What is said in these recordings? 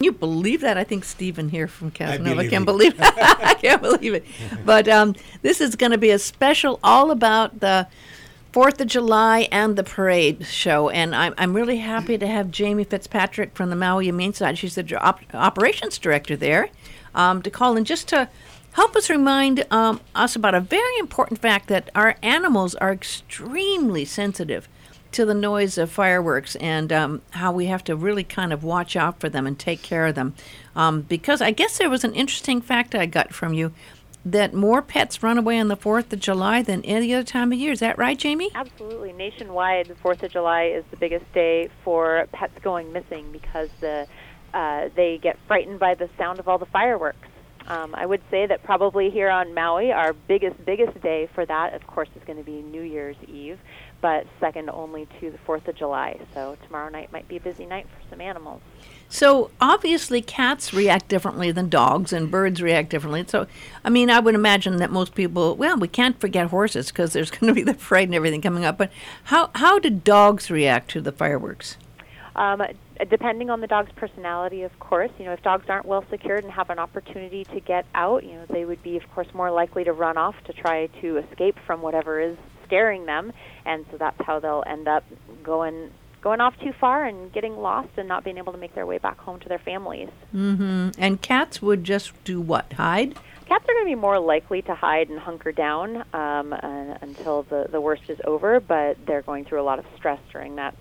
you believe that? I think Stephen here from Casanova believe can't it. believe it. I can't believe it. But this is going to be a special all about the 4th of July and the parade show. And I'm really happy to have Jamie Fitzpatrick from the Maui Humane Society. She's the operations director there, to call in just to help us remind us about a very important fact that our animals are extremely sensitive to the noise of fireworks, and how we have to really kind of watch out for them and take care of them. Because I guess there was an interesting fact I got from you that more pets run away on the 4th of July than any other time of year. Is that right, Jamie? Absolutely. Nationwide, the 4th of July is the biggest day for pets going missing because they get frightened by the sound of all the fireworks. I would say that probably here on Maui, our biggest day for that, of course, is going to be New Year's Eve, but second only to the 4th of July. So tomorrow night might be a busy night for some animals. So obviously cats react differently than dogs, and birds react differently. So, I mean, I would imagine that most people, well, we can't forget horses because there's going to be the parade and everything coming up. But how do dogs react to the fireworks? Depending on the dog's personality, of course. You know, if dogs aren't well secured and have an opportunity to get out, you know, they would be, of course, more likely to run off to try to escape from whatever is scaring them. And so that's how they'll end up going off too far and getting lost and not being able to make their way back home to their families. Mm-hmm. And cats would just do what? Hide? Cats are going to be more likely to hide and hunker down until the worst is over, but they're going through a lot of stress during that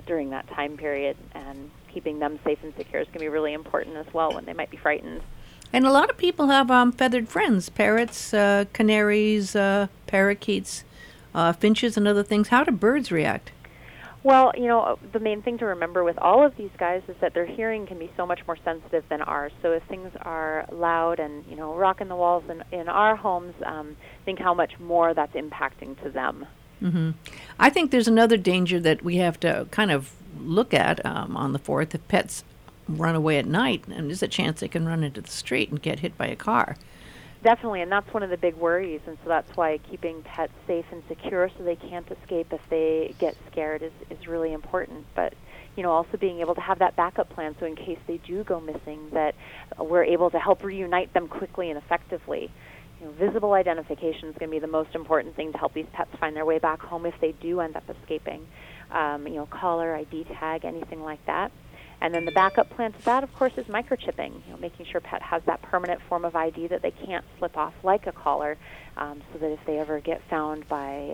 time period, and keeping them safe and secure is going to be really important as well when they might be frightened. And a lot of people have feathered friends, parrots, canaries, parakeets, finches, and other things. How do birds react? Well, you know, the main thing to remember with all of these guys is that their hearing can be so much more sensitive than ours. So if things are loud and, you know, rocking the walls in our homes, think how much more that's impacting to them. Mm-hmm. I think there's another danger that we have to kind of look at on the 4th. If pets run away at night, and there's a chance they can run into the street and get hit by a car. Definitely, and that's one of the big worries, and so that's why keeping pets safe and secure so they can't escape if they get scared is really important. But, you know, also being able to have that backup plan so in case they do go missing, that we're able to help reunite them quickly and effectively. You know, visible identification is going to be the most important thing to help these pets find their way back home if they do end up escaping. You know, collar, ID tag, anything like that. And then the backup plan to that, of course, is microchipping. You know, making sure pet has that permanent form of ID that they can't slip off like a collar, so that if they ever get found by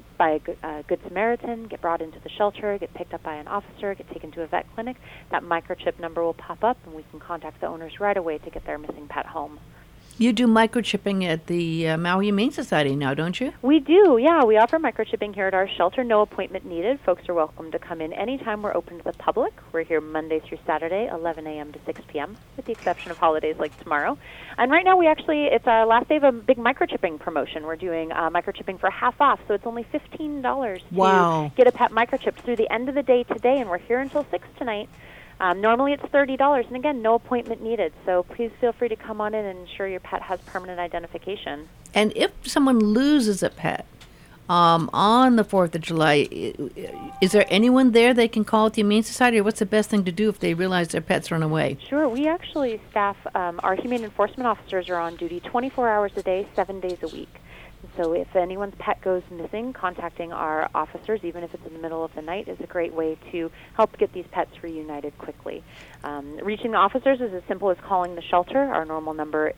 a good Samaritan, get brought into the shelter, get picked up by an officer, get taken to a vet clinic, that microchip number will pop up, and we can contact the owners right away to get their missing pet home. You do microchipping at the Maui Humane Society now, don't you? We do, yeah. We offer microchipping here at our shelter. No appointment needed. Folks are welcome to come in anytime. We're open to the public. We're here Monday through Saturday, 11 a.m. to 6 p.m., with the exception of holidays like tomorrow. And right now, it's our last day of a big microchipping promotion. We're doing microchipping for half off, so it's only $15 to get a pet microchipped through the end of the day today, and we're here until 6 tonight. Normally it's $30, and again, no appointment needed. So please feel free to come on in and ensure your pet has permanent identification. And if someone loses a pet on the 4th of July, is there anyone there they can call at the Humane Society, or what's the best thing to do if they realize their pet's run away? Sure. We actually staff, our humane enforcement officers are on duty 24 hours a day, 7 days a week. So if anyone's pet goes missing, contacting our officers, even if it's in the middle of the night, is a great way to help get these pets reunited quickly. Reaching the officers is as simple as calling the shelter. Our normal number,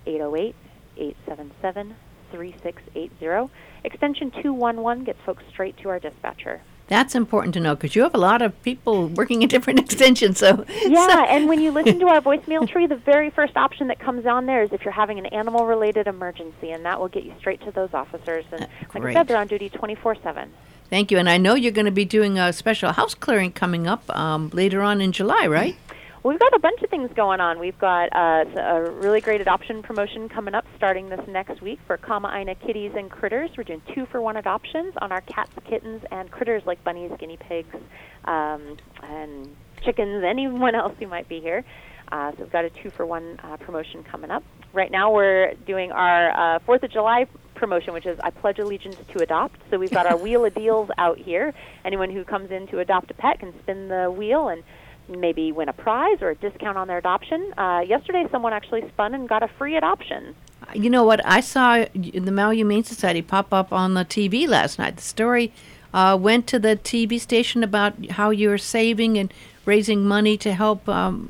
808-877-3680. Extension 211 gets folks straight to our dispatcher. That's important to know because you have a lot of people working at different extensions. Yeah, and when you listen to our voicemail tree, the very first option that comes on there is if you're having an animal-related emergency, and that will get you straight to those officers. And like I said, they're on duty 24/7. Thank you. And I know you're going to be doing a special house clearing coming up later on in July, right? We've got a bunch of things going on. We've got a really great adoption promotion coming up starting this next week for Kama'aina kitties and critters. We're doing 2-for-1 adoptions on our cats, kittens, and critters like bunnies, guinea pigs, and chickens, anyone else who might be here. So we've got a 2-for-1 promotion coming up. Right now we're doing our 4th of July promotion, which is I Pledge Allegiance to Adopt. So we've got our Wheel of Deals out here. Anyone who comes in to adopt a pet can spin the wheel and maybe win a prize or a discount on their adoption. Yesterday, someone actually spun and got a free adoption. You know what? I saw the Maui Humane Society pop up on the TV last night. The story went to the TV station about how you were saving and raising money to help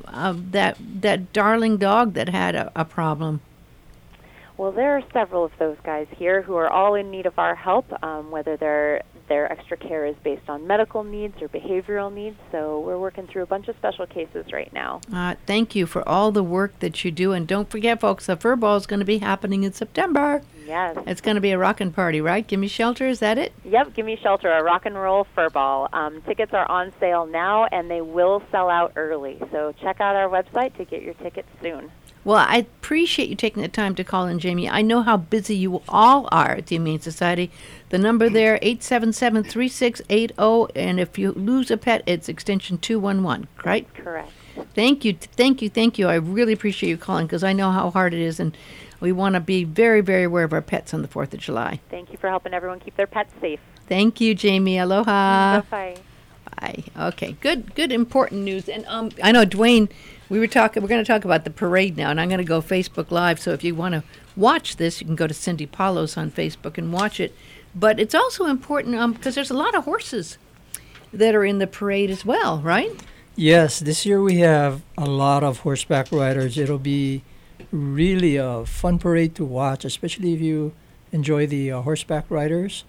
that darling dog that had a problem. Well, there are several of those guys here who are all in need of our help, whether their extra care is based on medical needs or behavioral needs. So we're working through a bunch of special cases right now. Thank you for all the work that you do. And don't forget, folks, the Fur Ball is going to be happening in September. Yes. It's going to be a rockin' party, right? Gimme Shelter, is that it? Yep, Gimme Shelter, a rock and roll fur ball. Tickets are on sale now, and they will sell out early. So check out our website to get your tickets soon. Well, I appreciate you taking the time to call in, Jamie. I know how busy you all are at the Humane Society. The number there, 877-3680, and if you lose a pet, it's extension 211, right? Correct. Thank you. I really appreciate you calling because I know how hard it is, and we want to be very, very aware of our pets on the 4th of July. Thank you for helping everyone keep their pets safe. Thank you, Jamie. Aloha. Bye-bye. Bye. Okay, good, important news. And I know, Dwayne, we're going to talk about the parade now, and I'm going to go Facebook Live. So if you want to watch this, you can go to Cindy Paulos on Facebook and watch it. But it's also important because there's a lot of horses that are in the parade as well, right? Yes, this year we have a lot of horseback riders. It'll be really a fun parade to watch, especially if you enjoy the horseback riders.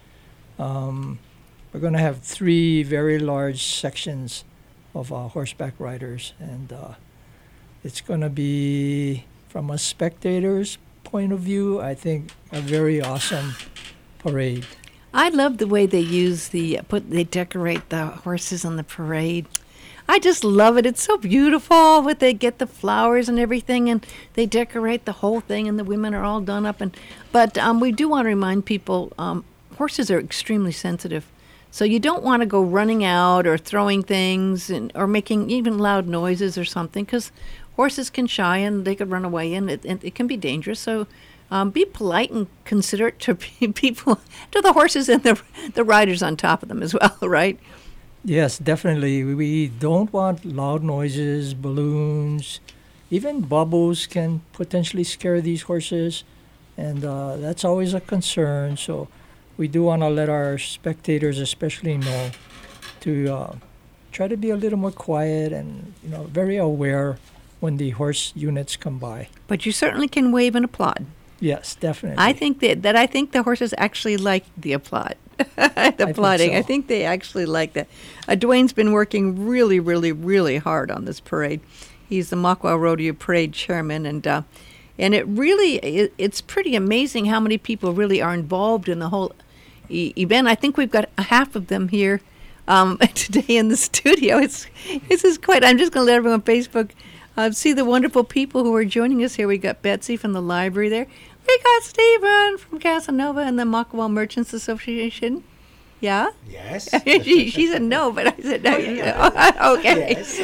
We're going to have 3 very large sections of horseback riders, and it's going to be, from a spectator's point of view, I think a very awesome parade. I love the way they they decorate the horses on the parade. I just love it. It's so beautiful. But they get the flowers and everything, and they decorate the whole thing, and the women are all done up. But we do want to remind people, horses are extremely sensitive. So you don't want to go running out or throwing things or making even loud noises or something, because horses can shy and they could run away, and it can be dangerous. So be polite and considerate to people, to the horses and the riders on top of them as well, right? Yes, definitely. We don't want loud noises, balloons, even bubbles can potentially scare these horses, and that's always a concern. So we do want to let our spectators especially know to try to be a little more quiet and very aware when the horse units come by. But you certainly can wave and applaud. Yes, definitely. I think I think the horses actually like the applaud. The applauding. I think they actually like that. Dwayne's been working really, really, really hard on this parade. He's the Makawao Rodeo Parade chairman, and it really it's pretty amazing how many people really are involved in the whole event. I think we've got half of them here today in the studio. This is quite. I'm just going to let everyone on Facebook see the wonderful people who are joining us here. We got Betsy from the library there. We got Stephen from Casanova and the Makawao Merchants Association. Yeah? Yes. She said no, but I said no. Okay. Yes.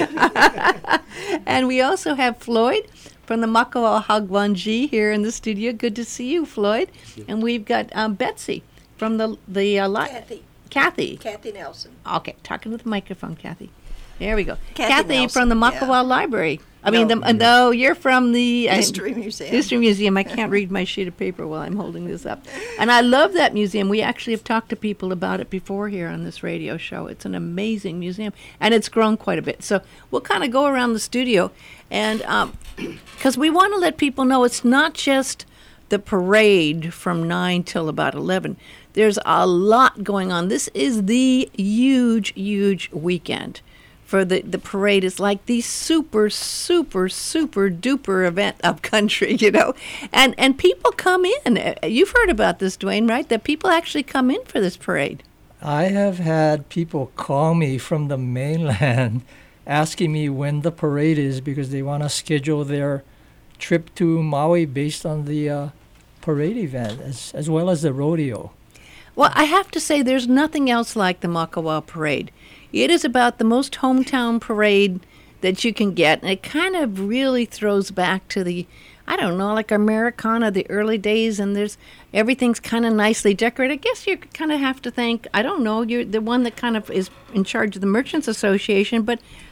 And we also have Floyd from the Makawao Hagwangji here in the studio. Good to see you, Floyd. And we've got Betsy from the Kathy. Kathy Nelson. Okay, talking to the microphone, Kathy. There we go. Kathy Nelson, from the Makawao Library. No, you're from the History Museum. History Museum. I can't read my sheet of paper while I'm holding this up. And I love that museum. We actually have talked to people about it before here on this radio show. It's an amazing museum, and it's grown quite a bit. So we'll kind of go around the studio, and because we want to let people know it's not just the parade from 9 till about 11. There's a lot going on. This is the huge, huge weekend. For the parade is like the super, super, super duper event up country, and people come in. You've heard about this, Dwayne, right? That people actually come in for this parade. I have had people call me from the mainland asking me when the parade is because they want to schedule their trip to Maui based on the parade event as well as the rodeo. Well, I have to say there's nothing else like the Makawao Parade. It is about the most hometown parade that you can get, and it kind of really throws back to the, like Americana, the early days, and everything's kind of nicely decorated. I guess you kind of have to think, you're the one that kind of is in charge of the Merchants Association, but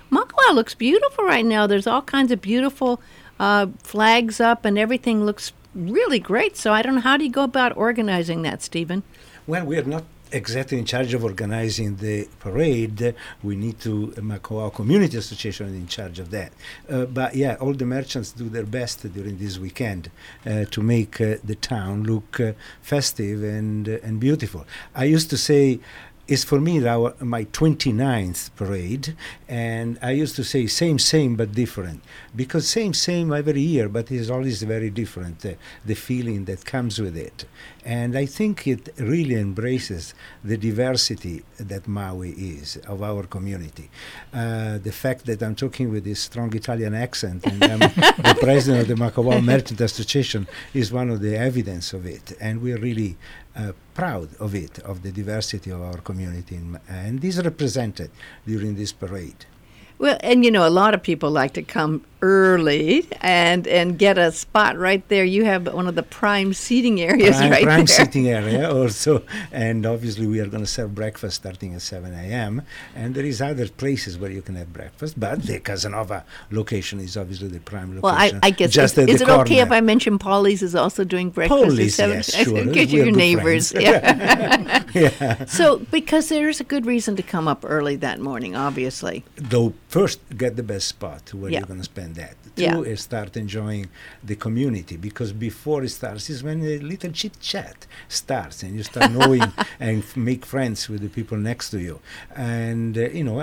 Makawao looks beautiful right now. There's all kinds of beautiful flags up, and everything looks really great. So I don't know, how do you go about organizing that, Stephen? Well, we are not exactly in charge of organizing the parade. We need to, Makawao Community Association is in charge of that. But yeah, all the merchants do their best during this weekend to make the town look festive and beautiful. I used to say, it's for me my 29th parade, and I used to say same but different, because same every year, but it's always very different, the feeling that comes with it. And I think it really embraces the diversity that Maui is, of our community. The fact that I'm talking with this strong Italian accent and I'm the president of the Makawao Merchant Association is one of the evidence of it, and we're really proud of it, of the diversity of our community, and this is represented during this parade. Well, and you know, a lot of people like to come early and get a spot right there. You have one of the prime seating areas right prime there. seating area also, and obviously we are going to serve breakfast starting at 7 a.m. And there is other places where you can have breakfast, but the Casanova location is obviously the prime location. Well, I guess, just is at it the okay if corner. I mention Paulie's is also doing breakfast at Paulie's, 7? yes, sure. Because We you're are your good neighbors. friends. Yeah. Yeah. So, because there's a good reason to come up early that morning, obviously. Though first get the best spot where Yeah. you're going to spend that. Yeah. Two is start enjoying the community, because before it starts is when a little chit chat starts and you start knowing and make friends with the people next to you, and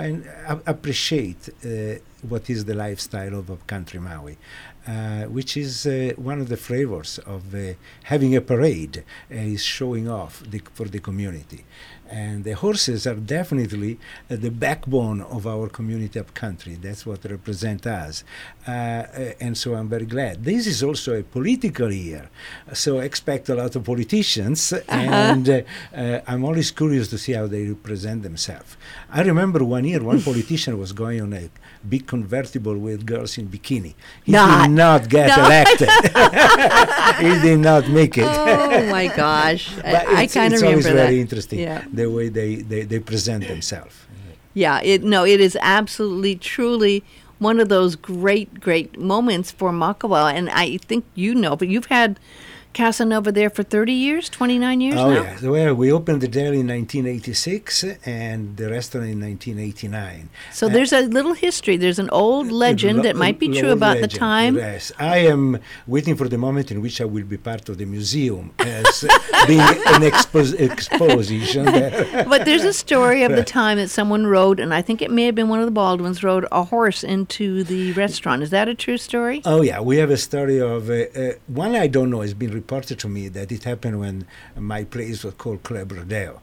appreciate what is the lifestyle of country Maui. Which is one of the flavors of having a parade, is showing off for the community. And the horses are definitely the backbone of our community up country. That's what represent us. And so I'm very glad. This is also a political year, so expect a lot of politicians, and I'm always curious to see how they represent themselves. I remember one year one politician was going on a big convertible with girls in bikini. He did not get elected. He did not make it. Oh, my gosh. But I kind of it's remember always that. very interesting, Yeah. the way they present themselves. Yeah, it is absolutely, truly one of those great moments for Makawao. And I think you know, but you've had Casanova there for 30 years, 29 years Oh, now? yeah. Well, we opened the deli in 1986 and the restaurant in 1989. So there's a little history. There's an old legend that might be true about the time. Yes. I am waiting for the moment in which I will be part of the museum as being an exposition there. But there's a story of the time that someone rode, and I think it may have been one of the Baldwins, rode a horse into the restaurant. Is that a true story? Oh, yeah. We have a story of one I don't know. It's been reported to me that it happened when my place was called Club Rodeo.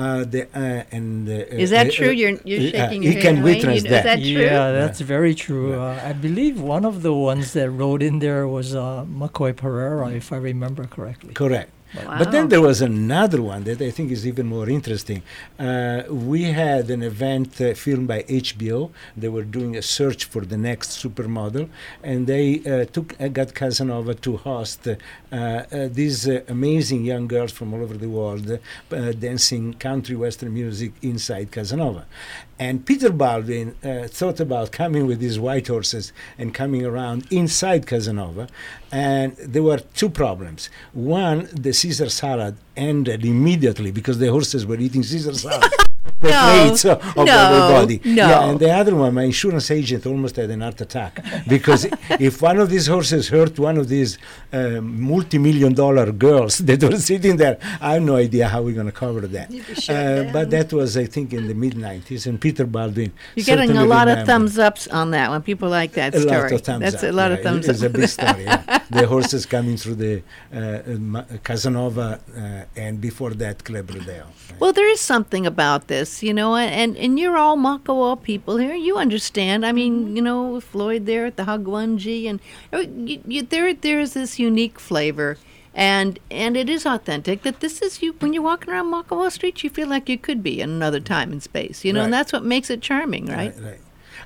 Is that true? You're shaking your you head. can Wayne. witness Is that. that true? Yeah, that's very true. I believe one of the ones that rode in there was McCoy Pereira, if I remember correctly. Correct. Wow. But then there was another one that I think is even more interesting. We had an event filmed by HBO. They were doing a search for the next supermodel, and they got Casanova to host these amazing young girls from all over the world dancing country western music inside Casanova. And Peter Baldwin thought about coming with these white horses and coming around inside Casanova. And there were two problems. One, the Caesar salad ended immediately because the horses were eating Caesar salad. The plates of everybody. No. Yeah, and the other one, my insurance agent almost had an heart attack because if one of these horses hurt one of these multi-million-dollar girls that were sitting there, I have no idea how we're going to cover that. You'd be shut But down. that was, I think, in the mid-90s, and Peter Baldwin. You're getting a certainly lot of remembered. thumbs ups on that one. People like that A story. lot of thumbs That's up. a lot yeah, of thumbs It's up. a big story. Yeah. The horses coming through the Casanova, and before that, Club Rodeo. Well, there is something about this, you know, and you're all Makawao people here. You understand. I mean, you know, Floyd there at the Hagwonji, and there is this unique flavor, and it is authentic. That this is you when you're walking around Makawao Street, you feel like you could be in another time and space, you know, and Right. that's what makes it charming, right? Right.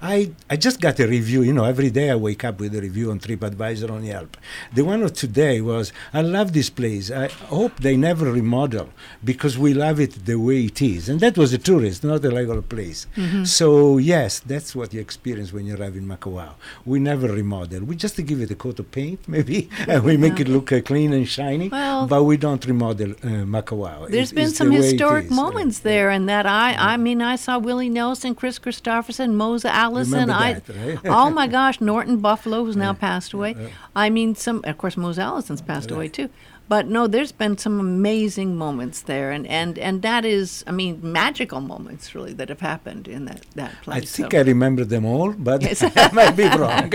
I just got a review. Every day I wake up with a review on TripAdvisor on Yelp. The one of today was, I love this place. I hope they never remodel because we love it the way it is. And that was a tourist, not a regular place. So yes, that's what you experience when you arrive in Makawao. We never remodel. We just give it a coat of paint, maybe, and we make it look clean and shiny. Well, but we don't remodel Makawao. There's been It's some the way it historic is. moments there, and that I mean, I saw Willie Nelson, Chris Christopherson, Mose Allison. Remember that, right? Oh my gosh, Norton Buffalo, who's now passed away. I mean, of course, Mose Allison's passed away too. But no, there's been some amazing moments there, and that is, I mean, magical moments really that have happened in that place. I think I remember them all, but I might be wrong.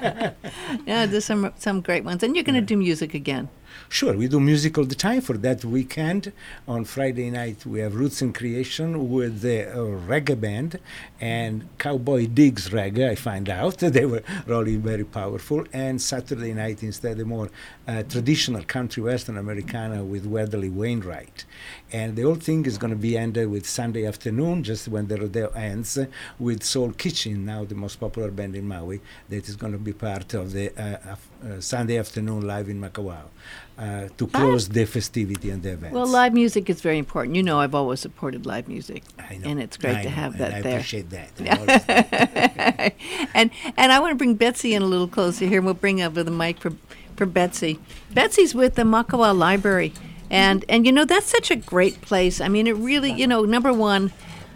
Yeah, there's some great ones, and you're going to do music again. Sure, we do music all the time. For that weekend, on Friday night, we have Roots and Creation with the reggae band and Cowboy Digs reggae, I find out. They were really very powerful. And Saturday night, instead, a more traditional country western Americana with Weatherly Wainwright. And the whole thing is going to be ended with Sunday afternoon, just when the rodeo ends, with Soul Kitchen, now the most popular band in Maui, that is going to be part of the Sunday afternoon live in Makawao. To close the festivity and the events. Well, live music is very important. You know, I've always supported live music, I know. and it's great to have that I there. appreciate that. I always do. and I want to bring Betsy in a little closer here. We'll bring over the mic for Betsy. Betsy's with the Makawao Library, and that's such a great place. I mean, it really, number one,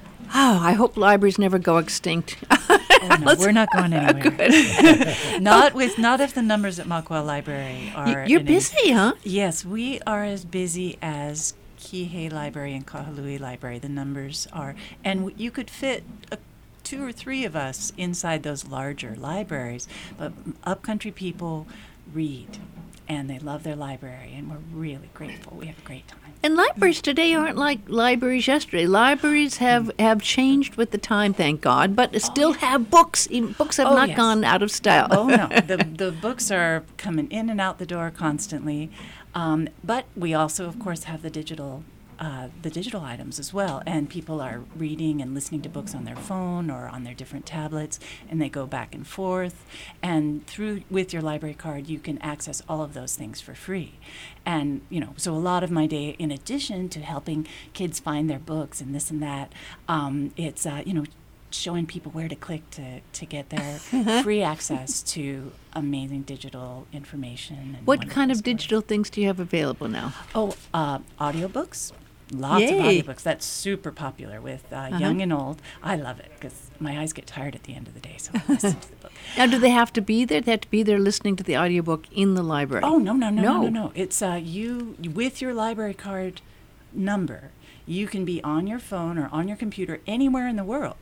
I hope libraries never go extinct. Oh, no, we're not going anywhere. not if the numbers at Makawao Library are. You're busy, huh? Yes, we are as busy as Kihei Library and Kahului Library. The numbers are, and you could fit 2 or 3 of us inside those larger libraries. But upcountry people read, and they love their library, and we're really grateful. We have a great time. And libraries today aren't like libraries yesterday. Libraries have changed with the time, thank God, but still have books. Even books have not gone out of style. Oh, no. The books are coming in and out the door constantly. But we also, of course, have the digital items as well. And people are reading and listening to books on their phone or on their different tablets, and they go back and forth. And with your library card, you can access all of those things for free. And, so a lot of my day, in addition to helping kids find their books and this and that, it's, showing people where to click to get their free access to amazing digital information. And What kind of stories. digital things do you have available now? Oh, audiobooks. Lots Yay. of audiobooks. That's super popular with young and old. I love it because my eyes get tired at the end of the day, so I listen to the book. Now, do they have to be there? They have to be there listening to the audiobook in the library? Oh, no. It's you with your library card number. You can be on your phone or on your computer anywhere in the world.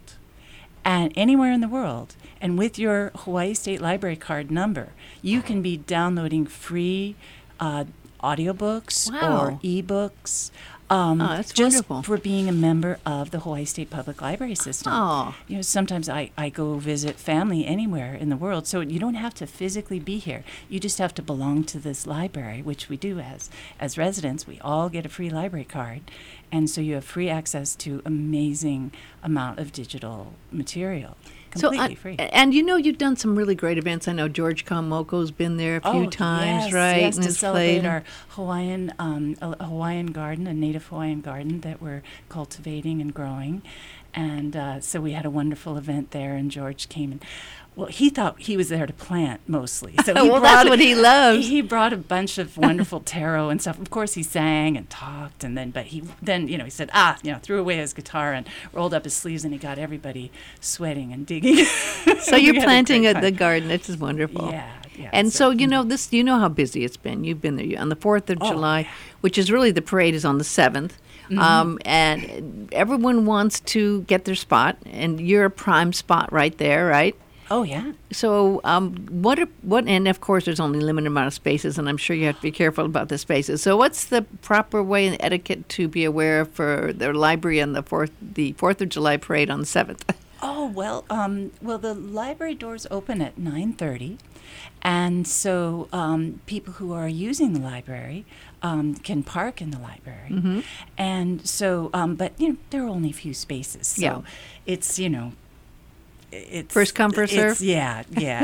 And with your Hawaii State Library card number, you can be downloading free audiobooks or ebooks. That's just wonderful. for being a member of the Hawaii State Public Library system. Oh. Sometimes I go visit family anywhere in the world, so you don't have to physically be here. You just have to belong to this library, which we do as residents. We all get a free library card, and so you have free access to amazing amount of digital material. Completely free. And you've done some really great events. I know George Kamoko's been there a few times, right? Yes, and to has celebrate played. our Hawaiian garden, a native Hawaiian garden that we're cultivating and growing. And so we had a wonderful event there, and George came and, well, he thought he was there to plant mostly. So Well, that's what he loves. He brought a bunch of wonderful taro and stuff. Of course, he sang and talked, but he said, threw away his guitar and rolled up his sleeves, and he got everybody sweating and digging. So you're planting at the garden. It's just wonderful. Yeah. And so how busy it's been. You've been there on the 4th of July, which is really the parade is on the 7th. And everyone wants to get their spot, and you're a prime spot right there, right? Oh, yeah. So and of course there's only a limited amount of spaces, and I'm sure you have to be careful about the spaces. So what's the proper way and etiquette to be aware of for the library and the 4th of July parade on the 7th? Oh, well, the library doors open at 9:30, and so people who are using the library can park in the library. And so, but, there are only a few spaces, so it's, it's First come, first serve? Yeah.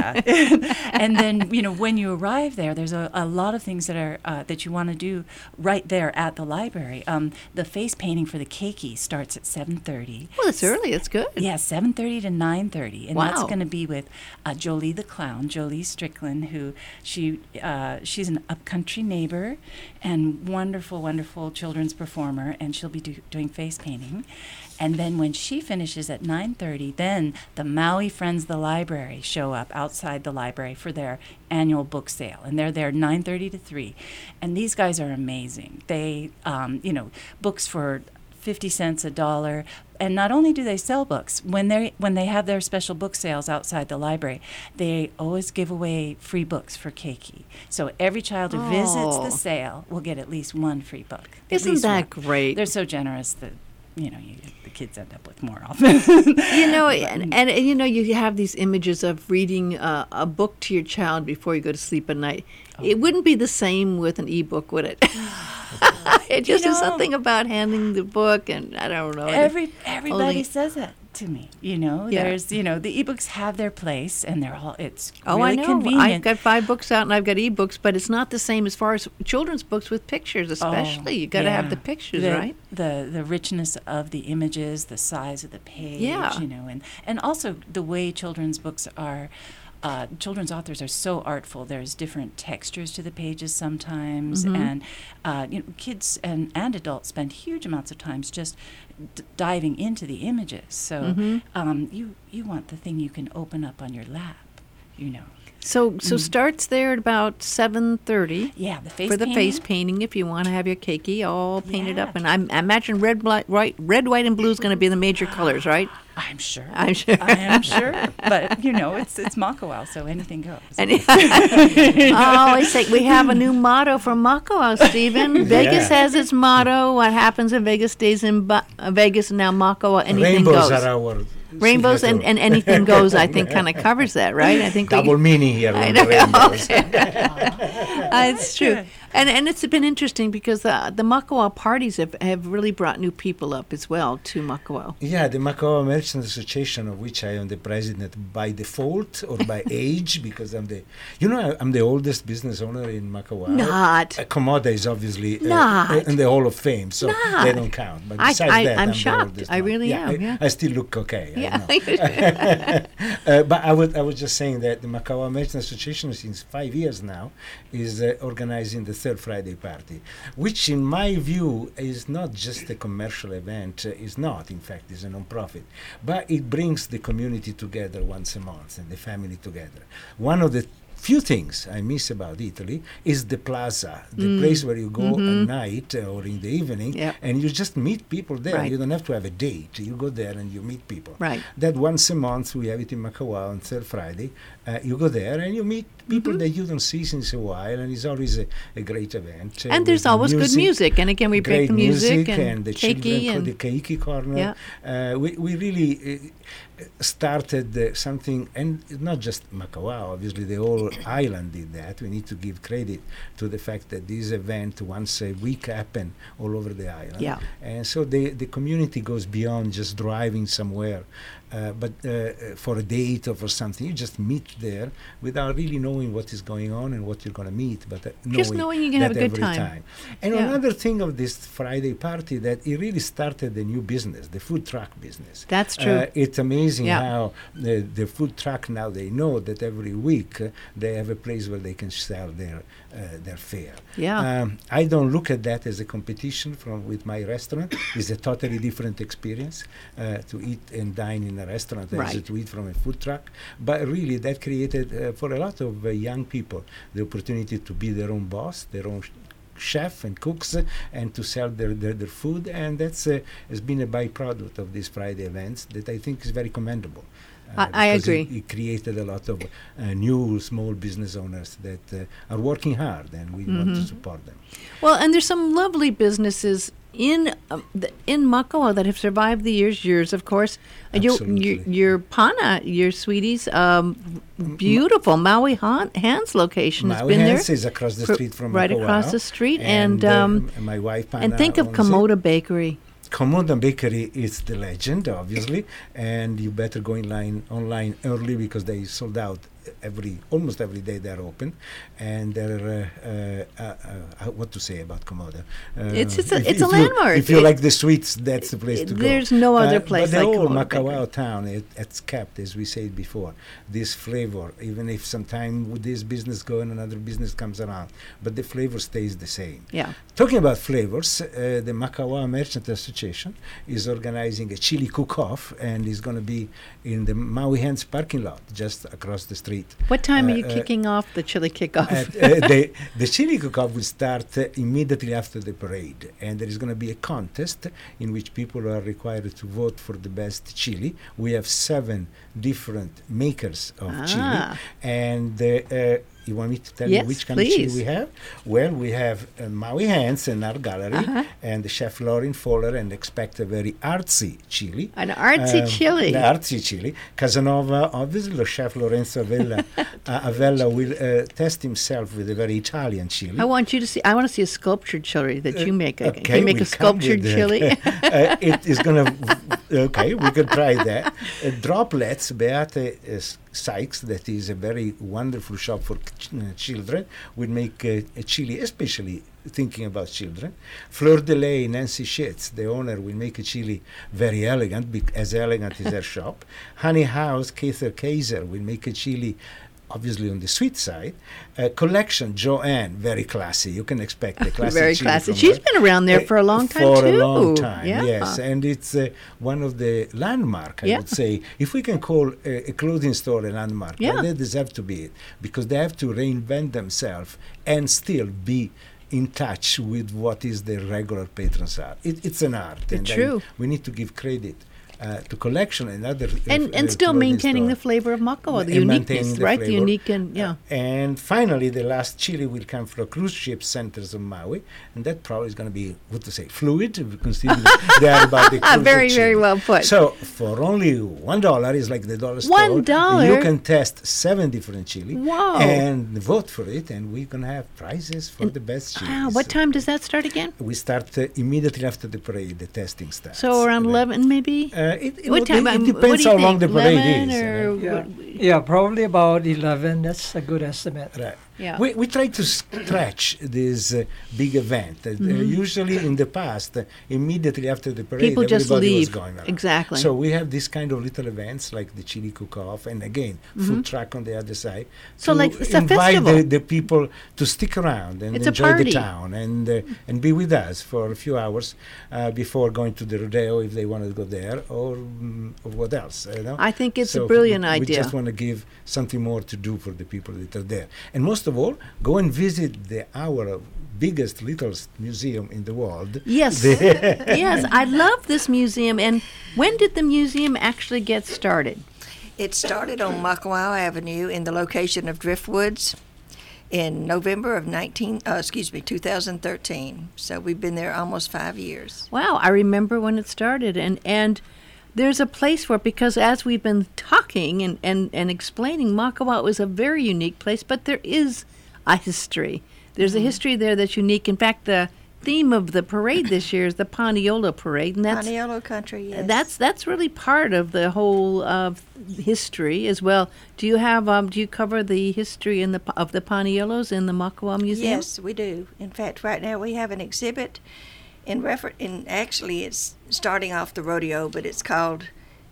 And then, when you arrive there, there's a lot of things that are that you want to do right there at the library. The face painting for the keiki starts at 7:30. Well, it's early. It's good. Yeah, 7:30 to 9:30, and that's Wow. going to be with Jolie the clown, Jolie Strickland, who she's an upcountry neighbor and wonderful, wonderful children's performer, and she'll be doing face painting. And then when she finishes at 9:30, then the Maui Friends of the Library show up outside the library for their annual book sale, and they're there 9:30 to 3. And these guys are amazing. They, books for 50 cents, $1. And not only do they sell books, when they have their special book sales outside the library, they always give away free books for keiki. So every child who visits the sale will get at least one free book. At Isn't least that one. great? They're so generous that the kids end up with more often. And you have these images of reading a book to your child before you go to sleep at night. It wouldn't be the same with an ebook, would it? It just is something about handing the book, and I don't know. Everybody says that to me. There's the ebooks have their place, and it's really I know. convenient. I've got 5 books out, and I've got ebooks, but it's not the same as far as children's books with pictures, especially. You got to have the pictures, right? The richness of the images, the size of the page, Yeah. and also the way children's books are. Children's authors are so artful. There's different textures to the pages sometimes, and kids and adults spend huge amounts of time just diving into the images. So you want the thing you can open up on your lap, So starts there at about 7:30. Yeah, the face for the painting. face painting. If you want to have your keiki all painted Yeah. up, and I imagine red, white, and blue is going to be the major colors, right? I'm sure. I'm sure. I am sure. But it's Makawao, so anything goes. I say we have a new motto for Makawao, Stephen. Vegas has its motto. What happens in Vegas stays in Vegas, and now Makawao, anything Rainbows goes. are our Rainbows and anything goes, I think, kind of covers that, right? I think double meaning here I on know. the rainbows. It's true. And it's been interesting because the Makawao parties have really brought new people up as well to Makawao. Yeah, the Makawao Merchant Association, of which I am the president by default or by age, because I'm the oldest business owner in Makawao. Not. Komoda is obviously Not. in the Hall of Fame, so Not. they don't count. But besides that, I'm the shocked. oldest I one. really am, yeah. I still look okay. Yeah. I know. But I was just saying that the Makawao Merchant Association, since 5 years now, is organizing the third Friday party, which in my view is not just a commercial event. It's not, in fact, it's a non-profit, but it brings the community together once a month and the family together. One of the few things I miss about Italy is the plaza, the place where you go at night or in the evening, Yep. and you just meet people there. Right. You don't have to have a date. You go there and you meet people. Right. That once a month we have it in Makawao on third Friday. You go there and you meet people that you don't see since a while, and it's always a great event. And there's with always good music. And again, we bring great the music and the keiki children, the keiki corner. Yeah. We really started something, and it's not just Makawao, obviously the whole island did that. We need to give credit to the fact that this event once a week happen all over the island. Yeah. And so the community goes beyond just driving somewhere, but for a date or for something. You just meet there without really knowing what is going on and what you're going to meet, but Just knowing you can have a good every time. And Yeah. another thing of this Friday party, that it really started a new business, the food truck business. That's true. It's amazing Yeah. how the food truck now, they know that every week they have a place where they can sell their fare. Yeah. I don't look at that as a competition with my restaurant. It's a totally different experience to eat and dine in a restaurant Right. as to eat from a food truck. But really, that created for a lot of young people the opportunity to be their own boss, their own chef and cooks, and to sell their food. And that's has been a byproduct of these Friday events that I think is very commendable. I because agree. It created a lot of new small business owners that are working hard, and we want to support them. Well, and there's some lovely businesses in Makawao that have survived the years. Yours, of course. Absolutely. Your Pana, your sweeties, beautiful Maui Hands location has Maui been Hands there. is across the street from right Makawao, across the street, and my wife Pana and think of owns it. Komoda Bakery. Comoda Bakery is the legend, obviously, and you better go online early because they sold out almost every day they're open, and they're what to say about Comoda? It's a if you- landmark. If you like the sweets, that's the place to go. There's no other place but the like whole Comoda Makawao Bakery. town, it's kept, as we said before, this flavor. Even if sometime with this business go and another business comes around, but the flavor stays the same. Yeah. Talking about flavors, the Makawao Merchant Association is organizing a chili cook-off, and is going to be in the Maui Hands parking lot just across the street. What time are you kicking off the chili kickoff? The chili cook-off will start immediately after the parade, and there is going to be a contest in which people are required to vote for the best chili. We have 7 different makers of chili, and you want me to tell Yes, you which kind of chili please. we have? Well, we have Maui Hands in our gallery, and Chef Lauren Fowler, and expect a very artsy chili. An artsy chili. The artsy chili. Casanova, obviously, Chef Lorenzo Avella will test himself with a very Italian chili. I want to see a sculptured chili that you make. Okay, Can you make we'll a sculptured come chili? with it is going to... Okay, we could try that. Droplets, Beate Sykes, that is a very wonderful shop for children, will make a chili, especially thinking about children. Fleur de Lay, Nancy Schitz, the owner, will make a chili very elegant, as elegant as her shop. Honey House, Kather Kaiser, will make a chili obviously on the sweet side. Collection, Joanne, very classy. You can expect a classy Very chili classy. from She's her. been around there for a long time, For too. a long time, Yeah. yes. And it's one of the landmark, I would say. If we can call a clothing store a landmark, well, they deserve to be it, because they have to reinvent themselves and still be in touch with what is the regular patrons are. It's an art. It's true. We need to give credit to collection and other and still clothing maintaining store. the flavor of Makawao, the And maintaining uniqueness, the right? The flavor. unique and And finally, the last chili will come from cruise ship centers of Maui, and that probably is going to be, what to say, fluid, considering they are about the cruise Very, ship very chili. well put. So for only $1, is like the dollar store. $1? You can test 7 different chili. Wow. And vote for it, and we're going to have prizes for the best chili. Wow, what time does that start again? We start immediately after the parade. The testing starts. So around 11 maybe? What time? It depends what do you how long think? the parade 11 is. or Yeah, probably about 11. That's a good estimate. Right. Yeah. We try to stretch this big event. Usually in the past, immediately after the parade, People just everybody was leave. going around. Exactly. So we have this kind of little events like the chili cook-off, and again, food truck on the other side. So to like it's a invite festival. the people to stick around and It's a enjoy party. the town and be with us for a few hours before going to the rodeo if they want to go there or what else. You know? I think it's So a brilliant we idea. just want to give something more to do for the people that are there. And most of all, go and visit our biggest little museum in the world. Yes. Yes, I love this museum. And when did the museum actually get started? It started on Makawao Avenue in the location of Driftwoods in November of 2013. So we've been there almost 5 years. Wow, I remember when it started. And there's a place for it because as we've been talking and explaining, Makawao is a very unique place, but there is a history. There's a history there that's unique. In fact, the theme of the parade this year is the Paniolo Parade, and that's Paniolo Country, yes. that's really part of the whole history as well. Do you have do you cover the history of the Paniolos in the Makawao Museum? Yes, we do. In fact, right now we have an exhibit actually it's starting off the rodeo, but it's called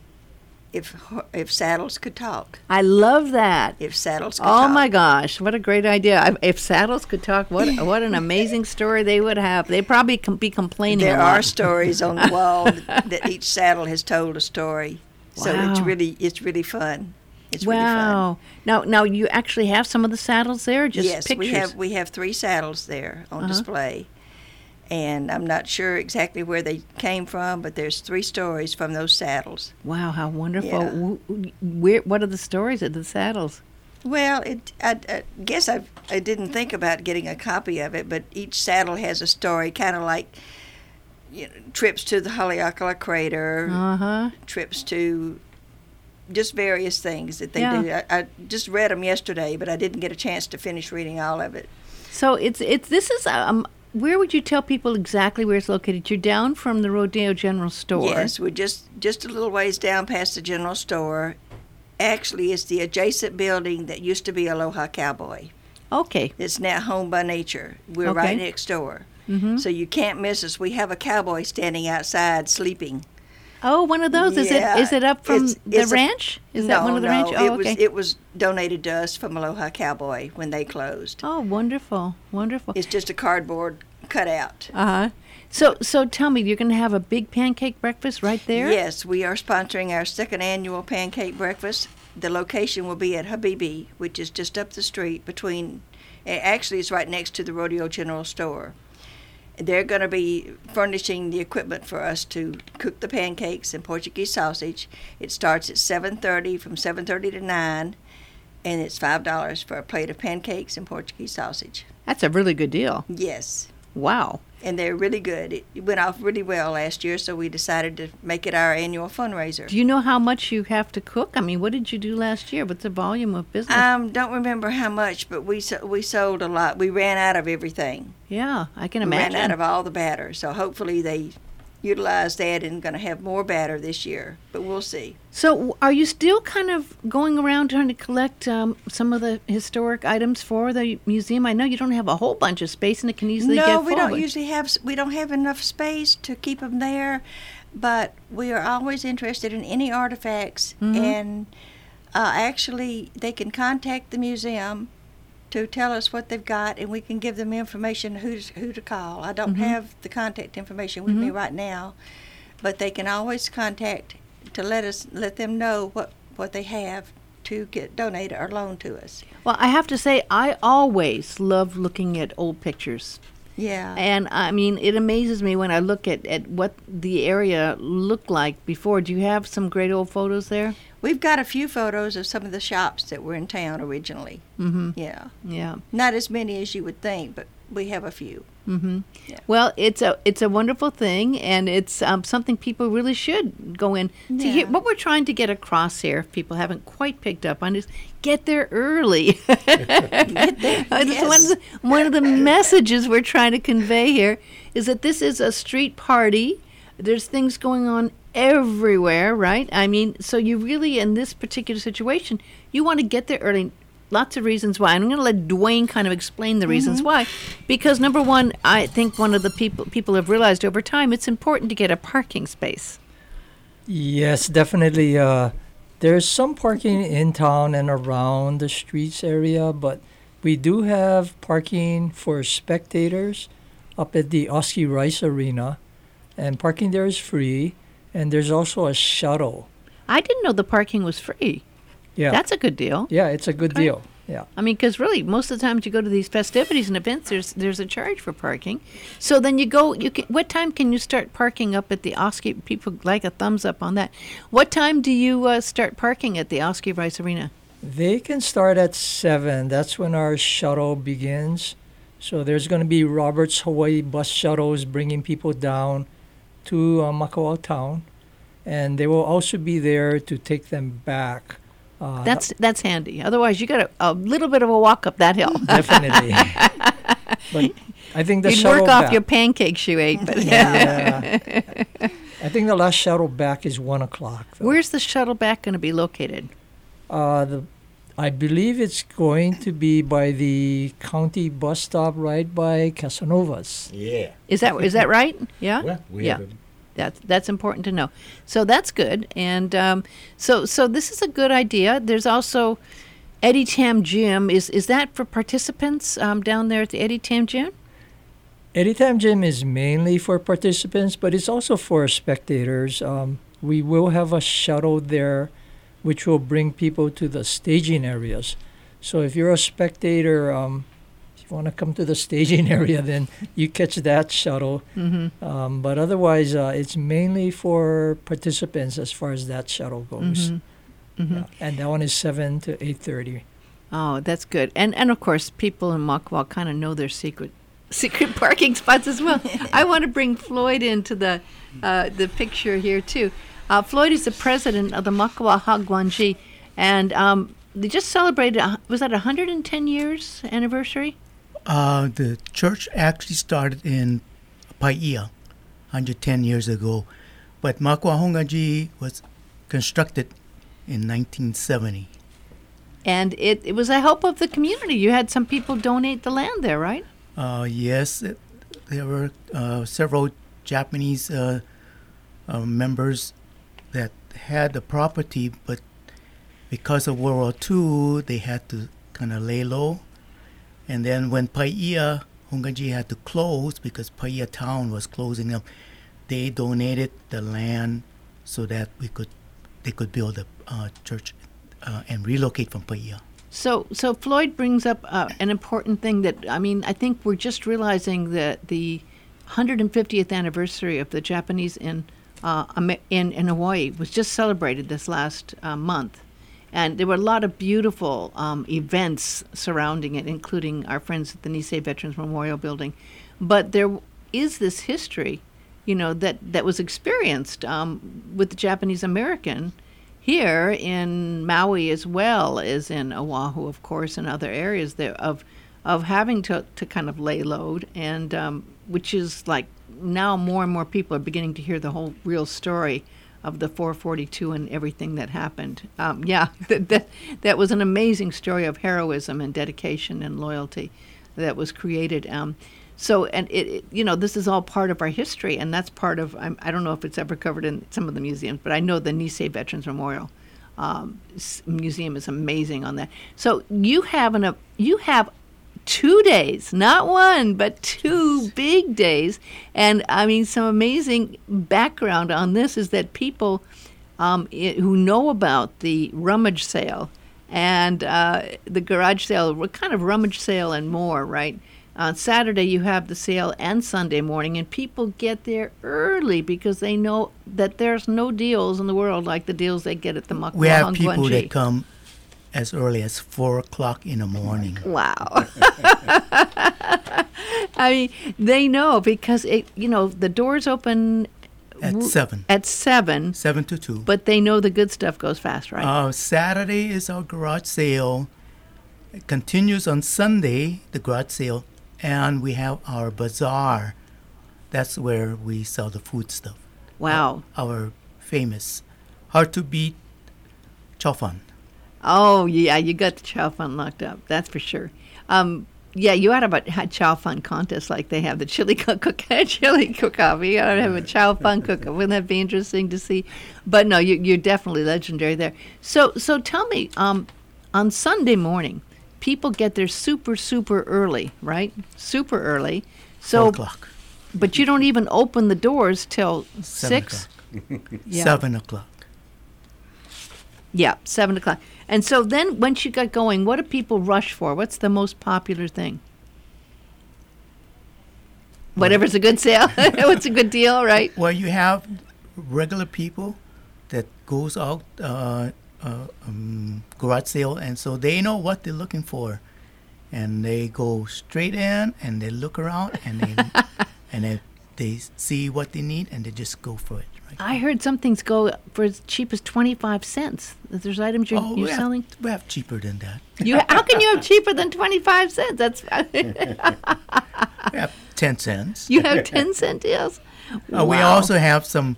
If Saddles Could Talk. I love that. If Saddles Could Oh Talk. my gosh, what a great idea! If saddles could talk, what an amazing story they would have. They'd probably be complaining. There a lot. are stories on the wall that each saddle has told a story. So it's Wow. really fun. It's really fun. Wow! Now you actually have some of the saddles there, just Yes, pictures. we have 3 saddles there on display. And I'm not sure exactly where they came from, but there's 3 stories from those saddles. Wow, how wonderful! Yeah. What are the stories of the saddles? Well, I guess I didn't think about getting a copy of it, but each saddle has a story, kind of like trips to the Haleakala Crater, trips to just various things that they do. I just read them yesterday, but I didn't get a chance to finish reading all of it. So this is where would you tell people exactly where it's located? You're down from the Rodeo General Store. Yes, we're just a little ways down past the general store. Actually, it's the adjacent building that used to be Aloha Cowboy. Okay. It's now Home by Nature. We're Okay. right next door. Mm-hmm. So you can't miss us. We have a cowboy standing outside sleeping. Oh, one of those. Yeah, Is it up from it's the a- ranch? Is that one of the ranch? No, Oh, okay. it was donated to us from Aloha Cowboy when they closed. Oh, wonderful, wonderful. It's just a cardboard cutout. Uh-huh. So tell me, you're going to have a big pancake breakfast right there? Yes, we are sponsoring our second annual pancake breakfast. The location will be at Habibi, which is just up the street actually it's right next to the Rodeo General Store. They're going to be furnishing the equipment for us to cook the pancakes and Portuguese sausage. It starts at 7:30, from 7:30 to 9, and it's $5 for a plate of pancakes and Portuguese sausage. That's a really good deal. Yes, Wow. and they're really good. It went off really well last year, so we decided to make it our annual fundraiser. Do you know how much you have to cook? I mean, what did you do last year? What's the volume of business? Don't remember how much, but we sold a lot. We ran out of everything. Yeah, I can We imagine. ran out of all the batter, so hopefully they utilize that and going to have more batter this year, but we'll see. So, are you still kind of going around trying to collect some of the historic items for the museum? I know you don't have a whole bunch of space, and it can easily get No, full. we don't but- usually have. We don't have enough space to keep them there, but we are always interested in any artifacts, and actually, they can contact the museum to tell us what they've got, and we can give them information who to call. I don't have the contact information with me right now, but they can always contact to let them know what they have to get donated or loaned to us. Well, I have to say, I always love looking at old pictures. Yeah. And I mean, it amazes me when I look at what the area looked like before. Do you have some great old photos there? We've got a few photos of some of the shops that were in town originally. Mm-hmm. Yeah. Yeah. Not as many as you would think, but we have a few. Mm-hmm. Yeah. Well, it's a wonderful thing, and it's something people really should go in. See, here, Yeah. what we're trying to get across here, if people haven't quite picked up on, is get there early. Yes. One of the messages we're trying to convey here is that this is a street party. There's things going on everywhere, right? I mean, so you really, in this particular situation, you want to get there early. Lots of reasons why. And I'm going to let Dwayne kind of explain the reasons why. Because number one, I think one of the people have realized over time, it's important to get a parking space. Yes, definitely. There's some parking in town and around the streets area, but we do have parking for spectators up at the Oski Rice Arena, and parking there is free. And there's also a shuttle. I didn't know the parking was free. Yeah, That's a good deal. yeah, it's a good Okay. deal. Yeah. I mean, because really, most of the times you go to these festivities and events, there's a charge for parking. So then you go. What time can you start parking up at the Oski? People like a thumbs up on that. What time do you start parking at the Oski Rice Arena? They can start at 7. That's when our shuttle begins. So there's going to be Roberts Hawaii bus shuttles bringing people down to Makawao town, and they will also be there to take them back. That's handy. Otherwise, you got a little bit of a walk up that hill. Definitely. But I think the You'd shuttle work off back, your pancakes you ate. But yeah. I think the last shuttle back is 1 o'clock. though. Where's the shuttle back going to be located? I believe it's going to be by the county bus stop right by Casanovas. Yeah. Is that right? Yeah. Well, we Yeah. have That's important to know. So that's good. And so this is a good idea. There's also Eddie Tam Gym. Is that for participants down there at the Eddie Tam Gym? Eddie Tam Gym is mainly for participants, but it's also for spectators. We will have a shuttle there, which will bring people to the staging areas. So if you're a spectator, if you want to come to the staging area, then you catch that shuttle. Mm-hmm. But otherwise, it's mainly for participants as far as that shuttle goes. Mm-hmm. Yeah. And that one is 7 to 8:30. Oh, that's good. And of course, people in Makawao kind of know their secret parking spots as well. I want to bring Floyd into the picture here too. Floyd is the president of the Makawao Hagwangji, and they just celebrated. Was that 110 years anniversary? The church actually started in Paia 110 years ago, but Makua Honganji was constructed in 1970. And it was a help of the community. You had some people donate the land there, right? Yes, there were several Japanese members that had the property, but because of World War II, they had to kind of lay low. And then when Paia Honganji had to close because Paia town was closing up, they donated the land so that they could build a church and relocate from Paia. So Floyd brings up an important thing that, I think we're just realizing that the 150th anniversary of the Japanese in Hawaii was just celebrated this last month. And there were a lot of beautiful events surrounding it, including our friends at the Nisei Veterans Memorial Building. But there is this history, that was experienced with the Japanese American here in Maui as well as in Oahu, of course, and other areas there of having to kind of lay low, and which is like now more and more people are beginning to hear the whole real story of the 442 and everything that happened. That was an amazing story of heroism and dedication and loyalty that was created. So, and this is all part of our history, and that's part of, I don't know if it's ever covered in some of the museums, but I know the Nisei Veterans Memorial Museum is amazing on that. So you have 2 days, not one, but 2 big days. And some amazing background on this is that people who know about the rummage sale and the garage sale, what kind of rummage sale and more, right? On Saturday, you have the sale and Sunday morning, and people get there early because they know that there's no deals in the world like the deals they get at the Makua Honganji. We have people that come as early as 4 o'clock in the morning. Wow. They know because, the doors open at 7. At 7. 7 to 2. But they know the good stuff goes fast, right? Saturday is our garage sale. It continues on Sunday, the garage sale. And we have our bazaar. That's where we sell the food stuff. Wow. Our famous, hard to beat chow fan. Oh, yeah, you got the chow fan locked up. That's for sure. You ought to have a chow fan contest like they have the chili cook-off. You ought to have a chow fan cook-off. Wouldn't that be interesting to see? But no, you're definitely legendary there. So tell me, on Sunday morning, people get there super, super early, right? Super early. 4 o'clock. But you don't even open the doors till 7 6? Yeah. 7 o'clock. Yeah, 7 o'clock. And so then once you got going, what do people rush for? What's the most popular thing? Whatever's a good sale. What's a good deal, right? Well, you have regular people that goes out garage sale, and so they know what they're looking for, and they go straight in and they look around and they see what they need and they just go for it. Right? I heard some things go for as cheap as 25 cents. There's items you're selling. We have cheaper than that. How can you have cheaper than 25 cents? That's we have 10 cents. You have 10-cent deals. Wow. We also have some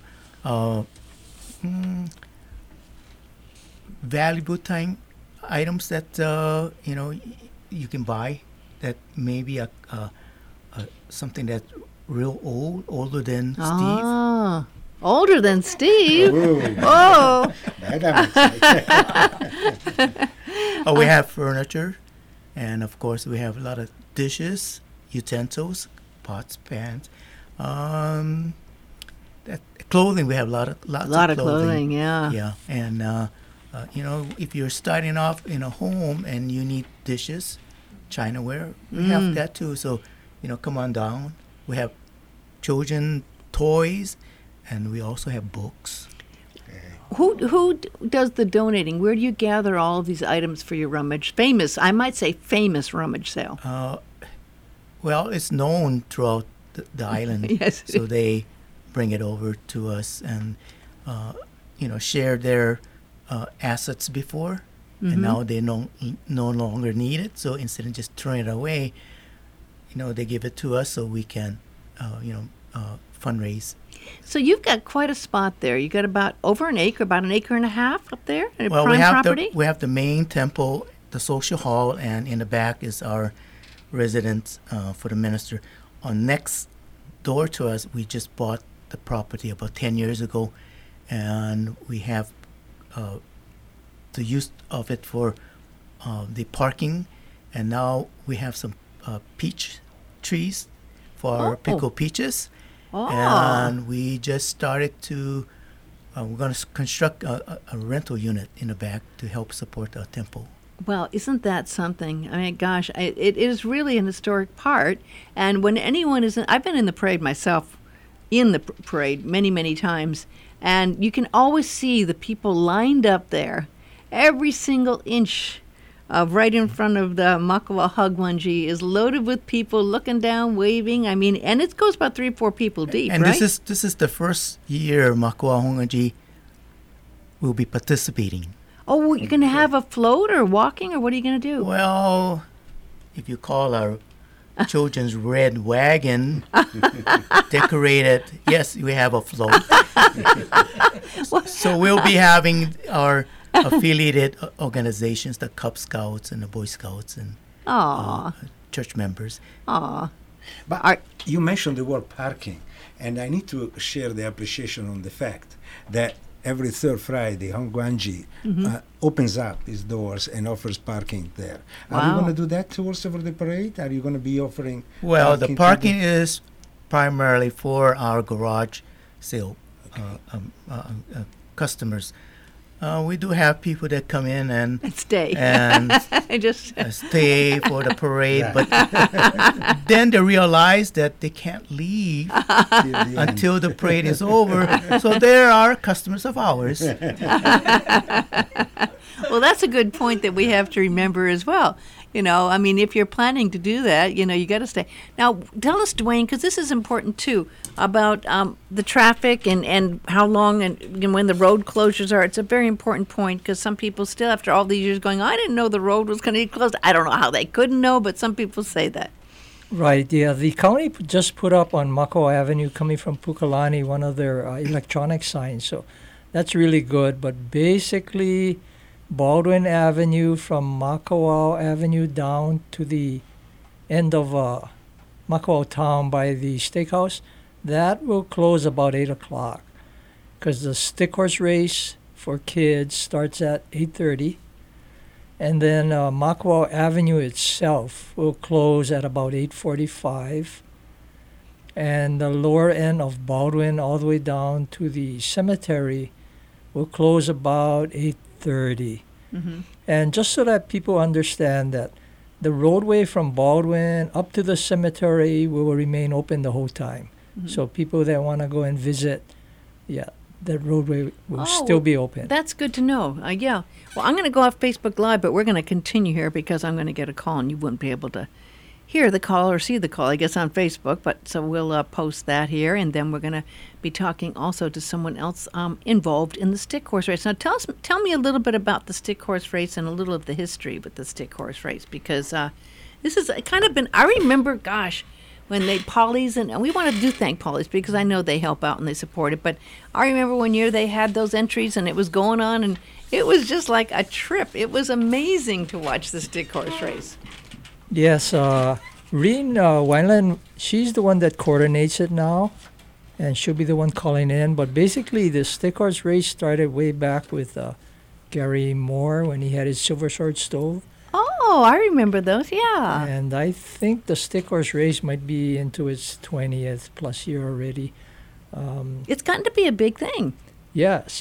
valuable time items that you can buy that maybe something that's real older than Steve. Older than Steve. Oh. We have furniture, and of course we have a lot of dishes, utensils, pots, pans. Clothing, we have lots of clothing. Yeah, and if you're starting off in a home and you need dishes, chinaware, we have that too. So, come on down. We have children toys, and we also have books. Who does the donating? Where do you gather all of these items for your rummage? I might say famous rummage sale. Well, it's known throughout the island. Yes. So they bring it over to us and, share their assets before. Mm-hmm. And now they no longer need it. So instead of just throwing it away, they give it to us so we can, fundraise. So you've got quite a spot there. You got about over an acre, about an acre and a half up there, Well, prime property. we have the main temple, the social hall, and in the back is our residence for the minister. On next door to us, we just bought the property about 10 years ago, and we have the use of it for the parking, and now we have some peach trees for pickled peaches. And we just started to, we're going to construct a rental unit in the back to help support the temple. Well, isn't that something? I mean, gosh, it is really an historic part. And when anyone is I've been in the parade myself, in the parade many, many times, and you can always see the people lined up there, every single inch of right in front of the Makawao Hagwangji is loaded with people looking down, waving. I mean, and it goes about 3 or 4 people deep, and right? this is the first year Makawao Hagwangji will be participating. Oh, you're going to have a float or walking, or what are you going to do? Well, if you call our children's red wagon decorated, yes, we have a float. So we'll be having our affiliated organizations, the Cub Scouts and the Boy Scouts and church members. Aw. But you mentioned the word parking, and I need to share the appreciation on the fact that every third Friday, Hagwangji opens up his doors and offers parking there. Are you going to do that also for the parade? Are you going to be offering Well, the parking is primarily for our garage sale customers. We do have people that come in and stay and just stay for the parade, but then they realize that they can't leave until the parade is over. So there are customers of ours. Well, that's a good point that we have to remember as well. I mean, if you're planning to do that, you got to stay. Now, tell us, Dwayne, because this is important too, about the traffic and how long and when the road closures are. It's a very important point because some people still, after all these years, going, I didn't know the road was going to be closed. I don't know how they couldn't know, but some people say that. Right, yeah. The county just put up on Makawao Avenue, coming from Pukalani, one of their electronic signs. So that's really good. But basically, Baldwin Avenue from Makawao Avenue down to the end of Makawao Town by the steakhouse, that will close about 8 o'clock because the stick horse race for kids starts at 8:30. And then Makawao Avenue itself will close at about 8:45. And the lower end of Baldwin all the way down to the cemetery will close about 8:30. And just so that people understand that the roadway from Baldwin up to the cemetery will remain open the whole time. So people that want to go and visit, the roadway will still be open. That's good to know. Yeah. Well, I'm going to go off Facebook Live, but we're going to continue here because I'm going to get a call, and you wouldn't be able to hear the call or see the call, I guess, on Facebook. But so we'll post that here, and then we're going to be talking also to someone else involved in the stick horse race. Now, tell me a little bit about the stick horse race and a little of the history with the stick horse race, because this has kind of been. I remember, gosh, when Polly's, and we want to do thank Polly's because I know they help out and they support it. But I remember one year they had those entries and it was going on, and it was just like a trip. It was amazing to watch the stick horse race. Yes, Reen Wineland, she's the one that coordinates it now, and she'll be the one calling in. But basically, the stick horse race started way back with Gary Moore when he had his Silver Sword stove. Oh, I remember those, yeah. And I think the stick horse race might be into its 20th plus year already. It's gotten to be a big thing. Yes.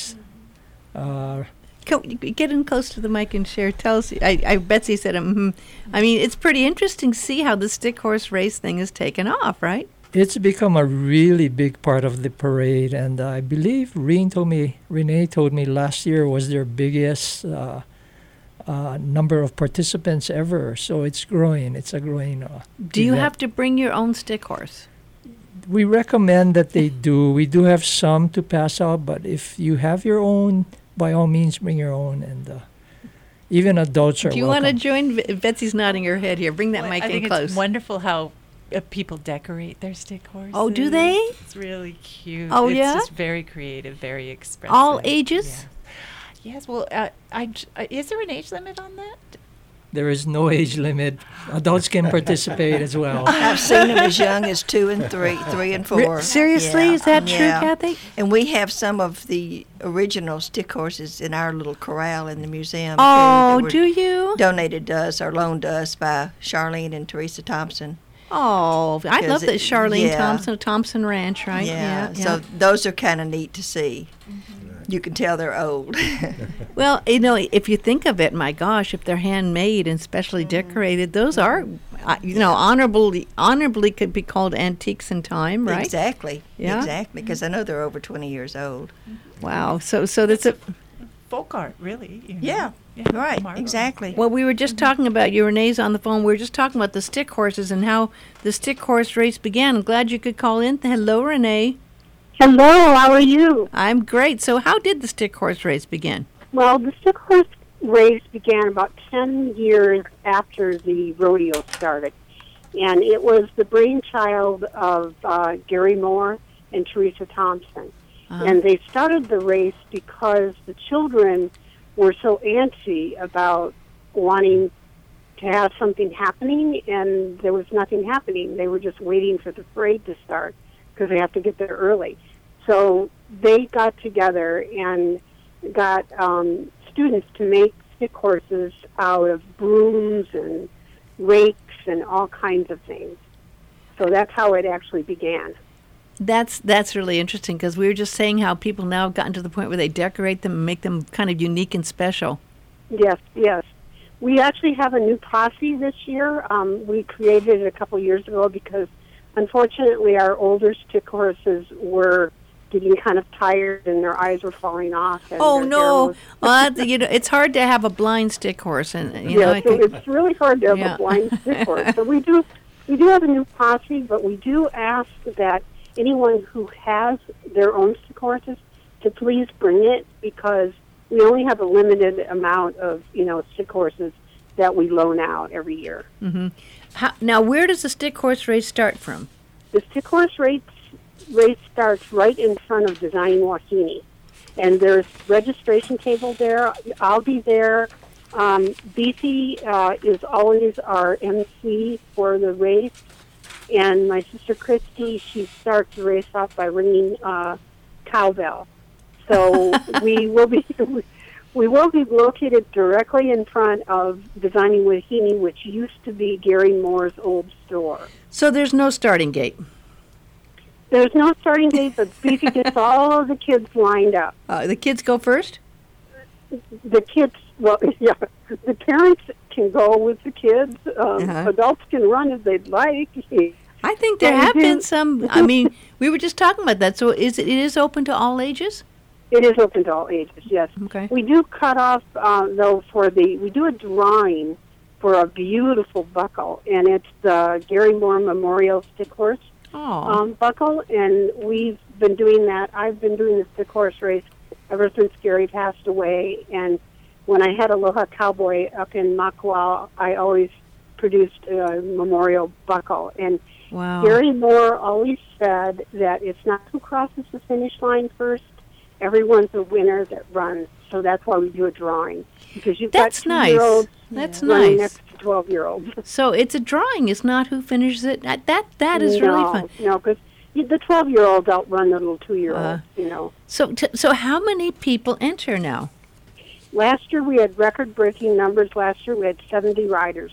Get in close to the mic and share. Tell us. Betsy said, I mean, it's pretty interesting to see how the stick horse race thing has taken off, right? It's become a really big part of the parade, and I believe Renee told me last year was their biggest number of participants ever. So it's growing. It's a growing Do you event. have to bring your own stick horse? We recommend that they do. We do have some to pass out, but if you have your own, by all means, bring your own. And even adults are Do you want to welcome. join? Betsy's nodding her head here. Bring that Well, mic I in think close. it's wonderful how people decorate their stick horses. Oh, do they? It's really cute. Oh, it's yeah? just very creative, very expressive. All ages? Yeah. Yes. Well, is there an age limit on that? There is no age limit. Adults can participate as well. I've seen them as young as 2 and 3, 3 and 4. Seriously, Yeah. is that true, Yeah. Kathy? And we have some of the original stick horses in our little corral in the museum. Oh, too, that were do you? donated to us or loaned to us by Charlene and Teresa Thompson. Oh, I love Because that Charlene yeah. Thompson Ranch, right? Yeah. So those are kind of neat to see. You can tell they're old. Well, you know, if you think of it, my gosh, if they're handmade and specially decorated, those are, honorably could be called antiques in time, right? Exactly. Yeah. Exactly. Because I know they're over 20 years old. Wow. So that's a. Folk art, really. You know? Yeah. Right. Marvel. Exactly. Well, we were just talking about Renee's on the phone. We were just talking about the stick horses and how the stick horse race began. I'm glad you could call in. Hello, Renee. Hello, how are you? I'm great. So, how did the stick horse race begin? Well, the stick horse race began about 10 years after the rodeo started. And it was the brainchild of Gary Moore and Teresa Thompson. And they started the race because the children were so antsy about wanting to have something happening, and there was nothing happening. They were just waiting for the parade to start because they have to get there early. So they got together and got students to make stick horses out of brooms and rakes and all kinds of things. So that's how it actually began. That's really interesting because we were just saying how people now have gotten to the point where they decorate them and make them kind of unique and special. Yes, yes. We actually have a new posse this year. We created it a couple years ago because, unfortunately, our older stick horses were getting kind of tired and their eyes were falling off. And Oh their no! hair Well, it's hard to have a blind stick horse, and was, so it's really hard to have Yeah. a blind stick horse. So we do have a new posse, but we do ask that anyone who has their own stick horses to please bring it because we only have a limited amount of stick horses that we loan out every year. Now, where does the stick horse race start from? The stick horse race starts right in front of Design Wahine, and there's registration table there. I'll be there. Beefy is always our MC for the race, and my sister Christy, she starts the race off by ringing cowbell. So we will be located directly in front of Designing Wahine, which used to be Gary Moore's old store. So there's no starting gate. There's no starting gate, but Beefy gets all of the kids lined up. The kids go first? The kids, well, yeah, the parents can go with the kids. Adults can run if they'd like. I think there Yeah, we have been do. some. I mean, we were just talking about that. So it is open to all ages? It is open to all ages, yes. Okay. We do cut off, though, we do a drawing for a beautiful buckle, and it's the Gary Moore Memorial Stick Horse buckle, and we've been doing that. I've been doing the stick horse race ever since Gary passed away, and when I had Aloha Cowboy up in Makua, I always produced a memorial buckle, and Wow. Gary Moore always said that it's not who crosses the finish line first, everyone's a winner that runs. So that's why we do a drawing, because you've That's got nice. 2-year-olds That's running nice. next to 12-year-olds. So it's a drawing. It's not who finishes it. That is really fun. No, because the 12-year-olds outrun the little 2-year-olds, So how many people enter now? Last year we had record-breaking numbers. Last year we had 70 riders.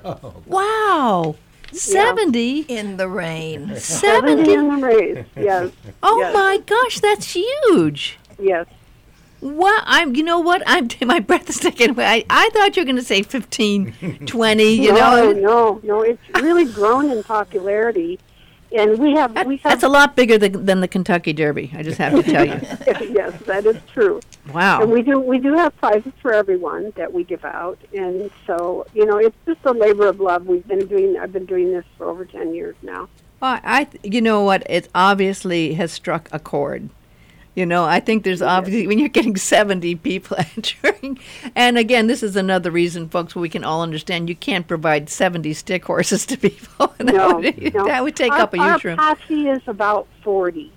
Wow. 70? In the rain. 70 in the race, yes. Oh yes. my gosh, that's huge. Yes. Wow, my breath is taken away. I thought you were going to say 15, 20, No, it's really grown in popularity. And we have That's a lot bigger than the Kentucky Derby, I just have to tell you. Yes, that is true. Wow. And we do have prizes for everyone that we give out, and so it's just a labor of love. I've been doing this for over 10 years now. Well, you know what? It obviously has struck a chord. You know, I think there's obviously, when you're getting 70 people entering, and again, this is another reason, folks, we can all understand you can't provide 70 stick horses to people. No. That would take up a huge room. Our posse is about 40.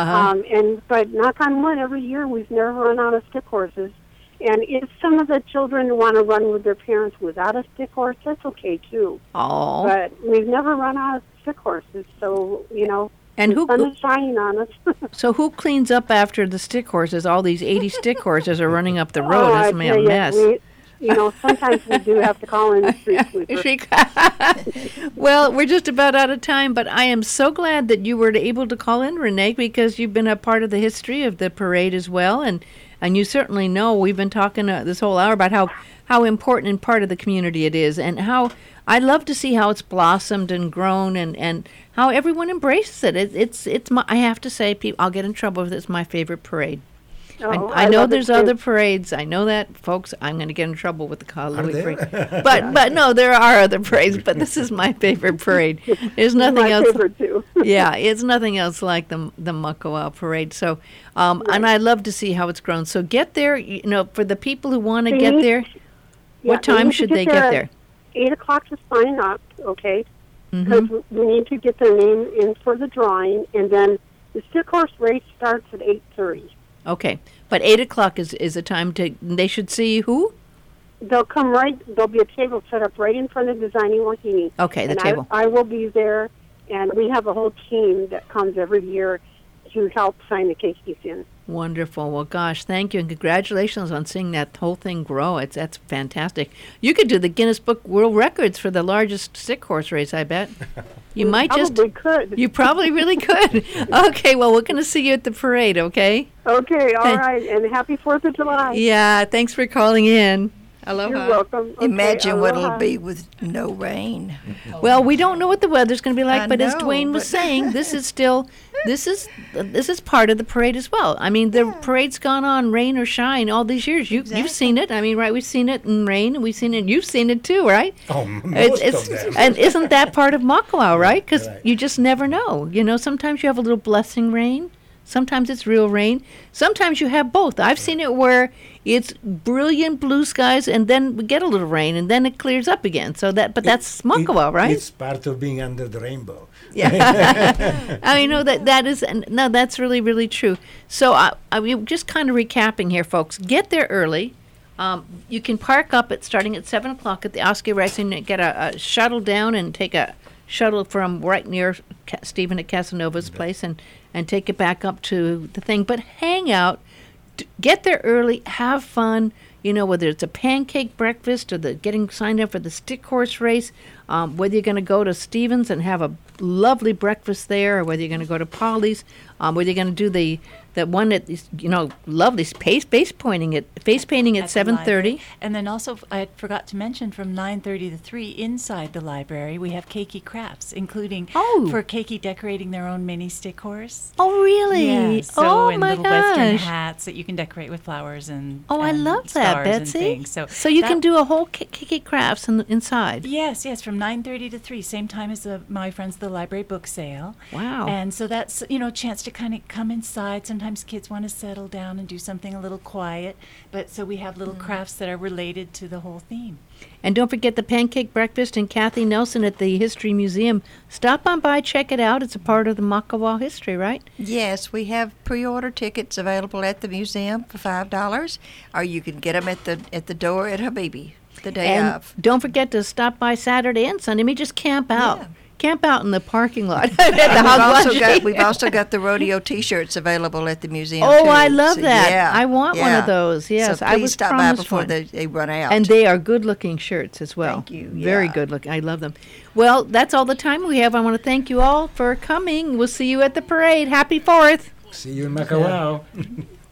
But knock on wood, every year we've never run out of stick horses. And if some of the children want to run with their parents without a stick horse, that's okay too. Oh. But we've never run out of stick horses, so, you know, And the sun is shining on us. So who cleans up after the stick horses? All these 80 stick horses are running up the road. That's a mess. Sometimes we do have to call in the street sweeper. Well, we're just about out of time, but I am so glad that you were able to call in, Renee, because you've been a part of the history of the parade as well, and you certainly know we've been talking this whole hour about how important and part of the community it is, and how I love to see how it's blossomed and grown, and how everyone embraces it. It's my, I have to say, I'll get in trouble if it's my favorite parade. I know there's other parades. I know that, folks. I'm going to get in trouble with the Louis parade. But no, there are other parades. But this is my favorite parade. There's nothing else. My favorite too. Yeah, it's nothing else like the Makawao parade. So, and I love to see how it's grown. So get there. You know, for the people who want to get there, what time should they get there? 8:00 to sign up. Okay. Because we need to get their name in for the drawing, and then the stick horse race starts at 8:30. Okay, but 8:00 is a time they should see who? They'll come there'll be a table set up right in front of Designing Wahine. Okay, the table. I will be there, and we have a whole team that comes every year to help sign the cases in. Wonderful. Well, gosh, thank you, and congratulations on seeing that whole thing grow. That's fantastic. You could do the Guinness Book World Records for the largest stick horse race, I bet. You might could. You probably really could. Okay, well, we're going to see you at the parade, okay? Okay, all right, and happy 4th of July. Yeah, thanks for calling in. Aloha. You're welcome. Okay, Imagine what it'll be with no rain. Well, we don't know what the weather's going to be like, I but as know, Dwayne was saying, this is part of the parade as well. I mean, the parade's gone on rain or shine all these years. You've seen it. I mean, right? We've seen it in rain, and we've seen it. You've seen it too, right? Oh, most of them. And isn't that part of Makawao, right? Because you just never know. You know, sometimes you have a little blessing rain. Sometimes it's real rain. Sometimes you have both. I've seen it where it's brilliant blue skies, and then we get a little rain, and then it clears up again. So that's Makawao, right? It's part of being under the rainbow. Yeah, I mean, that's really, really true. So I mean, just kind of recapping here, folks. Get there early. You can park up starting at 7:00 at the Oscar Rice and get a shuttle down and take a shuttle from right near Stephen at Casanova's place and take it back up to the thing. But hang out, get there early, have fun. You know, whether it's a pancake breakfast or getting signed up for the stick horse race, whether you're going to go to Stevens and have a lovely breakfast there, or whether you're going to go to Polly's, whether you're going to do that one that is, lovely face painting at 7:30. And then also, I forgot to mention, from 9:30 to 3 inside the library, we have keiki crafts, including for keiki decorating their own mini stick horse. Oh, really? Yeah, so and little Western hats that you can decorate with flowers and I love that, Betsy. So you can do a whole keiki crafts inside. Yes, from 9:30 to 3, same time as my friends the library book sale. Wow. And so that's a chance to kind of come inside. Sometimes kids want to settle down and do something a little quiet, but so we have little crafts that are related to the whole theme. And don't forget the pancake breakfast and Kathy Nelson at the History Museum. Stop on by, check it out. It's a part of the Makawao history, right? Yes, we have pre-order tickets available at the museum for $5, or you can get them at the door at Habibi the day of. Don't forget to stop by Saturday and Sunday. Just camp out. Yeah. Camp out in the parking lot. We've also got the rodeo T-shirts available at the museum. Oh, too. I love that. Yeah, I want one of those. Yes, so I please was stop by promised before one. they run out. And they are good-looking shirts as well. Thank you. Very good looking. I love them. Well, that's all the time we have. I want to thank you all for coming. We'll see you at the parade. Happy 4th. See you in Makawao.